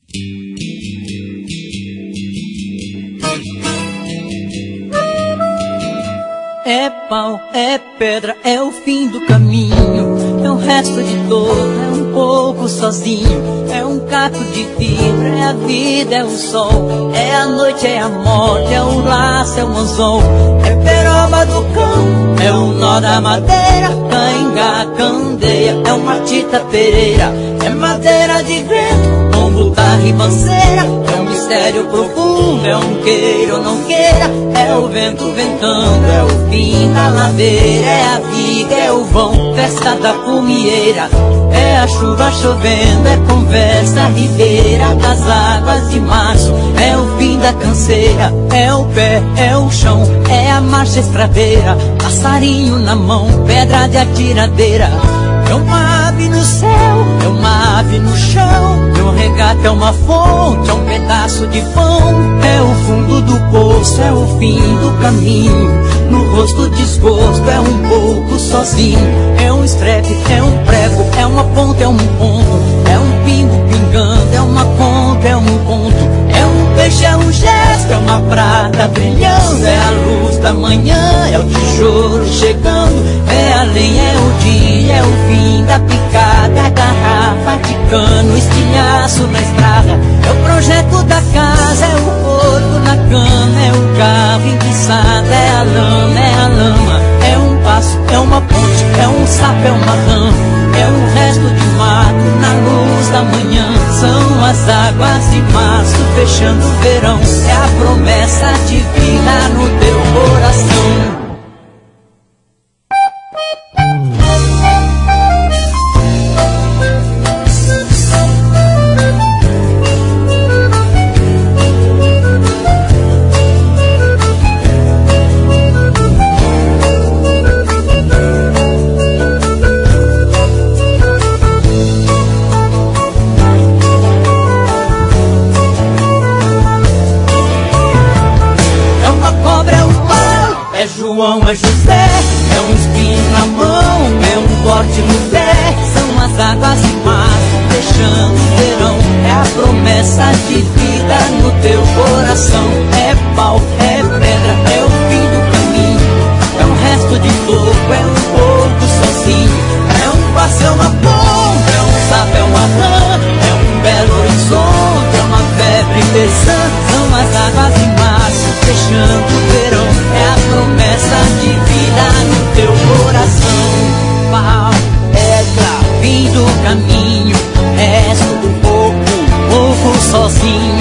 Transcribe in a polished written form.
É pau, é pedra, é o fim do caminho. É o resto de dor, é um pouco sozinho. É um caco de fibra, é a vida, é o sol. É a noite, é a morte, é o laço, é o anzol. É peroba do cão, é o nó da madeira. Cainga, candeia, é uma tita pereira. É madeira de vento, tombo da ribanceira. É um mistério profundo, é um queira ou não queira. É o vento ventando, é o fim da ladeira. É a vida, é o vão, festa da fumieira. É a chuva chovendo, é conversa ribeira das águas de março. É o fim da canseira, é o pé, é o chão, é a marcha estradeira. Passarinho na mão, pedra de atiradeira. É uma ave no céu, é uma ave no chão. É um regata, é uma fonte, é um pedaço de pão. É o fundo do poço, é o fim do caminho. No rosto desgosto, é um pouco sozinho. É um estrepe, é um prego, é uma ponta, é um ponto. É um pingo pingando, é uma conta, é um conto. É um peixe, é um gesto, é uma prata brilhando. É a luz da manhã, é o tijolo chegando. É a lenha, é o dia, é o fim da picada. A garrafa de cano, estilhaço na estrada. É o projeto da casa, é o corpo na cama. É o carro enguiçado, é a lama, é a lama. É um passo, é uma ponte, é um sapo, é uma rã. É um resto de mato na luz da manhã. São as águas de março fechando o verão. É a promessa de vida no teu coração. João, é José, é um espinho na mão, é um corte no pé. São as águas de março fechando o verão. É a promessa de vida no teu coração. É pau, é pedra, é o fim do caminho. É um resto de toco, é um pouco sozinho. É um passo, é uma ponta, é um sapo, é uma rã. É um belo horizonte, é uma febre terçã. São as águas de março fechando o verão. É a promessa de vida no teu coração. Pau, pedra, fim do caminho. Resto do pouco, pouco sozinho.